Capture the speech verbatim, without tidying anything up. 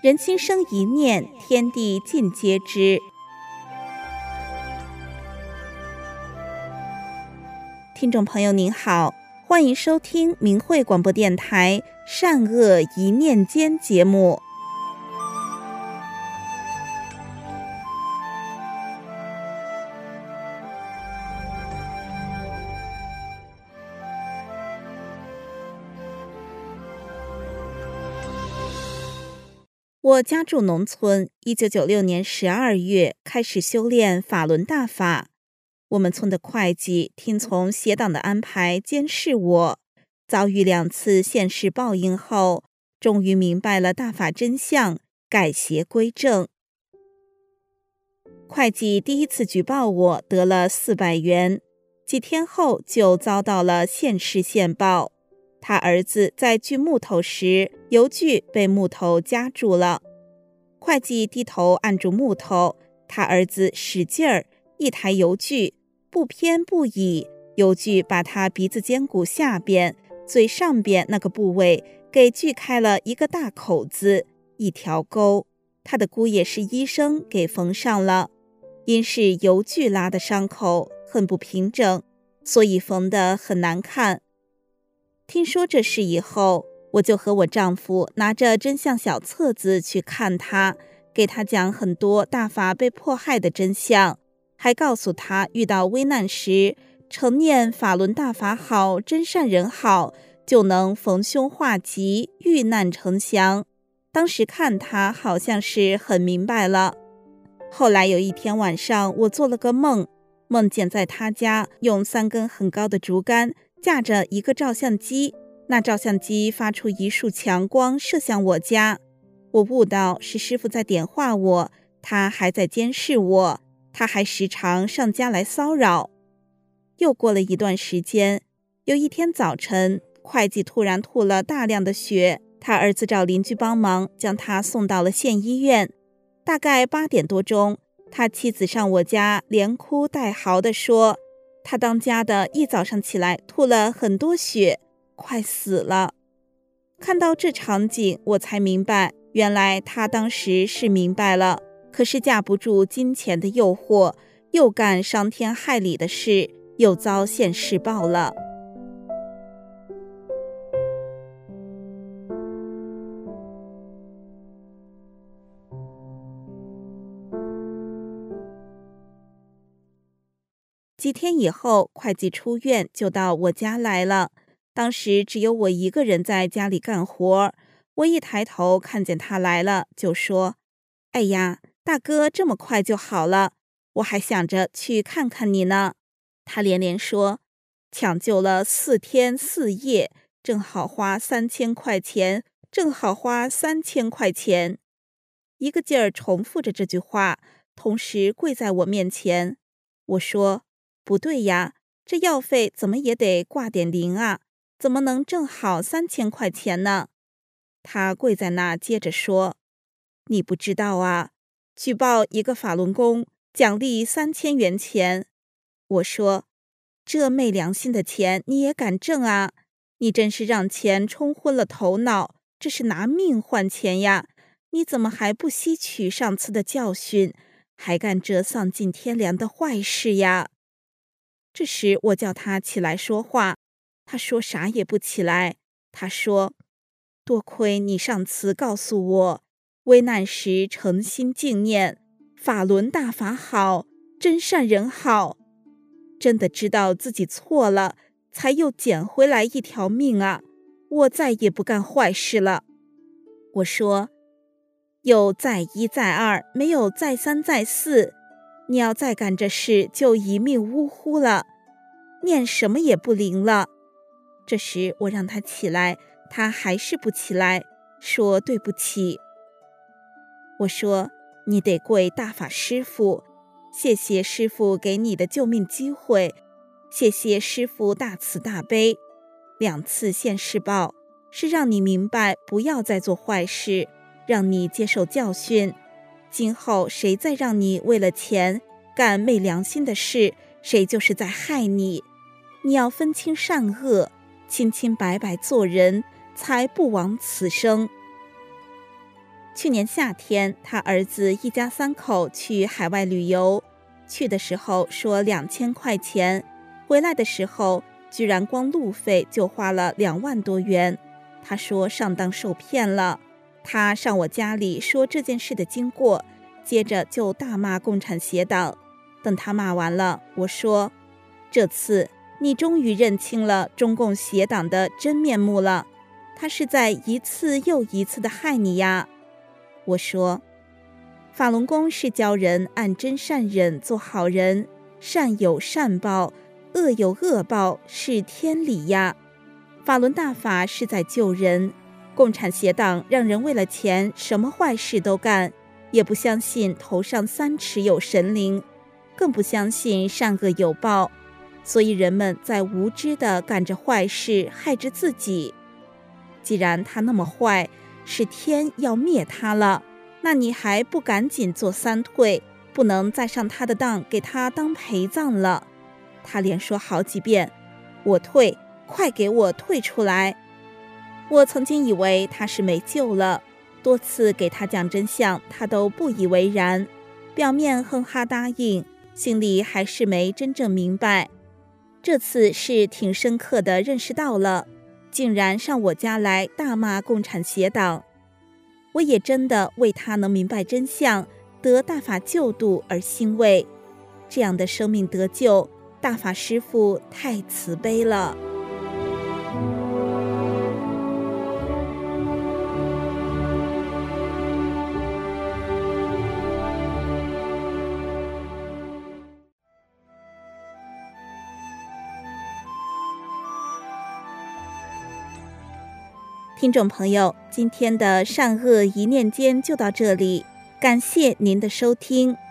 人心生一念，天地尽皆知。听众朋友您好，欢迎收听明慧广播电台善恶一念间节目。我家住农村，一九九六年十二月开始修炼法轮大法。我们村的会计听从邪党的安排监视我，遭遇两次现世报应后，终于明白了大法真相，改邪归正。会计第一次举报我得了四百元，几天后就遭到了现世现报。他儿子在锯木头时，油锯被木头夹住了。会计低头按住木头，他儿子使劲儿，一抬油锯，不偏不倚，油锯把他鼻子尖骨下边、嘴上边那个部位给锯开了一个大口子，一条沟。他的姑爷是医生，给缝上了。因是油锯拉的伤口，很不平整，所以缝得很难看。听说这事以后，我就和我丈夫拿着真相小册子去看他，给他讲很多大法被迫害的真相，还告诉他遇到危难时，常念法轮大法好，真善人好，就能逢凶化吉，遇难成祥。当时看他好像是很明白了。后来有一天晚上，我做了个梦，梦见在他家用三根很高的竹竿架着一个照相机，那照相机发出一束强光射向我家。我悟到是师父在点化我，他还在监视我，他还时常上家来骚扰。又过了一段时间，有一天早晨，会计突然吐了大量的血，他儿子找邻居帮忙，将他送到了县医院。大概八点多钟，他妻子上我家，连哭带嚎地说，他当家的一早上起来吐了很多血，快死了。看到这场景，我才明白，原来他当时是明白了，可是架不住金钱的诱惑，又干伤天害理的事，又遭现世报了。几天以后，会计出院就到我家来了。当时只有我一个人在家里干活，我一抬头看见他来了，就说：哎呀，大哥这么快就好了，我还想着去看看你呢。他连连说，抢救了四天四夜，正好花三千块钱，正好花三千块钱。一个劲儿重复着这句话，同时跪在我面前。我说，不对呀，这药费怎么也得挂点零啊，怎么能正好三千块钱呢？他跪在那接着说，你不知道啊，举报一个法轮功，奖励三千元钱。我说，这昧良心的钱你也敢挣啊？你真是让钱冲昏了头脑，这是拿命换钱呀！你怎么还不吸取上次的教训，还干这丧尽天良的坏事呀？这时我叫他起来说话，他说啥也不起来。他说，多亏你上次告诉我，危难时诚心敬念，法轮大法好，真善人好，真的知道自己错了，才又捡回来一条命啊！我再也不干坏事了。我说，有再一再二，没有再三再四，你要再干这事，就一命呜呼了，念什么也不灵了。这时我让他起来，他还是不起来，说对不起。我说，你得跪大法师父，谢谢师父给你的救命机会，谢谢师父大慈大悲。两次现世报，是让你明白不要再做坏事，让你接受教训。今后谁再让你为了钱干昧良心的事，谁就是在害你。你要分清善恶，清清白白做人，才不枉此生。 去年夏天，他儿子一家三口去海外旅游，去的时候说两千块钱，回来的时候居然光路费就花了两万多元。他说上当受骗了。他上我家里说这件事的经过，接着就大骂共产协党。等他骂完了，我说，这次你终于认清了中共协党的真面目了，他是在一次又一次的害你呀。我说，法轮功是教人按真善忍做好人，善有善报，恶有恶报，是天理呀。法轮大法是在救人，共产协党让人为了钱什么坏事都干，也不相信头上三尺有神灵，更不相信善恶有报，所以人们在无知地干着坏事，害着自己。既然他那么坏，是天要灭他了，那你还不赶紧做三退，不能再上他的当，给他当陪葬了。他连说好几遍，我退，快给我退出来。我曾经以为他是没救了，多次给他讲真相，他都不以为然，表面哼哈答应，心里还是没真正明白。这次是挺深刻的认识到了，竟然上我家来大骂共产协党。我也真的为他能明白真相，得大法救度而欣慰。这样的生命得救，大法师父太慈悲了。听众朋友，今天的善恶一念间就到这里，感谢您的收听。